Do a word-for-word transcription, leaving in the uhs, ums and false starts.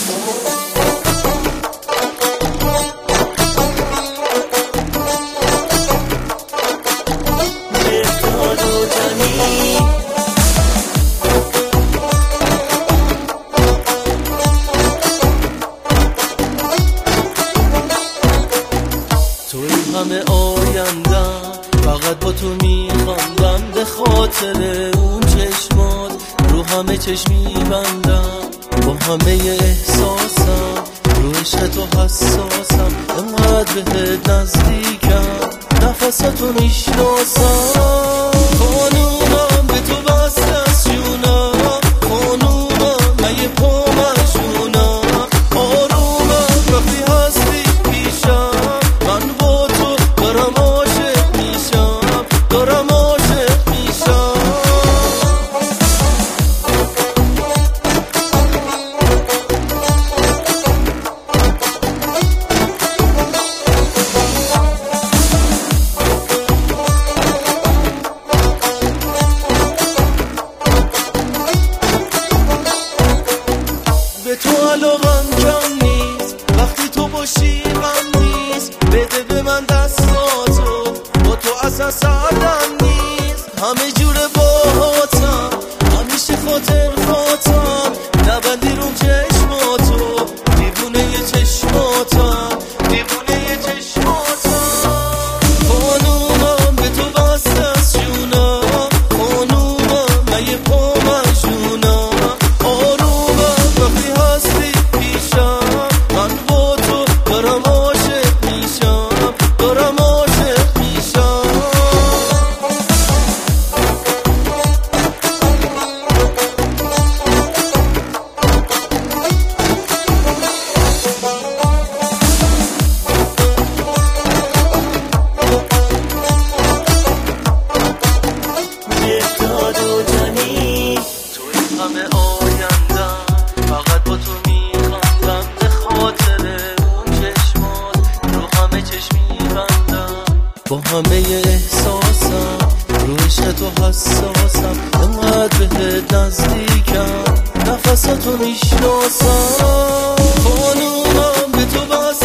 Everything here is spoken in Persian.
همه آیندم فقط با تو میخواندم، به خاطر اون چشمات رو همه چشمی بندم، با همه احساسم رو عشق تو حساسم، انقدر بهت نزدیکم نفساتو میشناسم. خانومم به تو بسته از جونم، خانومم من یه پا مجنونم، آرومم وقتی هستی پیشم، من با تو دارم عاشق میشم، دارم عاشق میشم. به تو علاقم کم نیست، وقتی تو باشی غم نیست، بده به من دستاتو، با تو اصلا سردم نیست، همه جوره باهاتم، همیشه خاطر خاطم، نبندی رو چشماتو، دیوونه ی چشماتم، دیوونه ی چشماتم. خانومم به تو بسته از جونم، خانومم من یه پا مجنونم، آرومم وقتی هستی پیشم، من با تو دارم عاشق میشم، دارم عاشق میشم. مهداد و جانی توی همه آیندم، فقط با تو میخواندم، به خاطر اون چشمات رو همه چشمی بندم، با همه احساسم رو عشق تو حساسم، انقدر بهت نزدیکم نفساتو میشناسم. خانومم به تو بس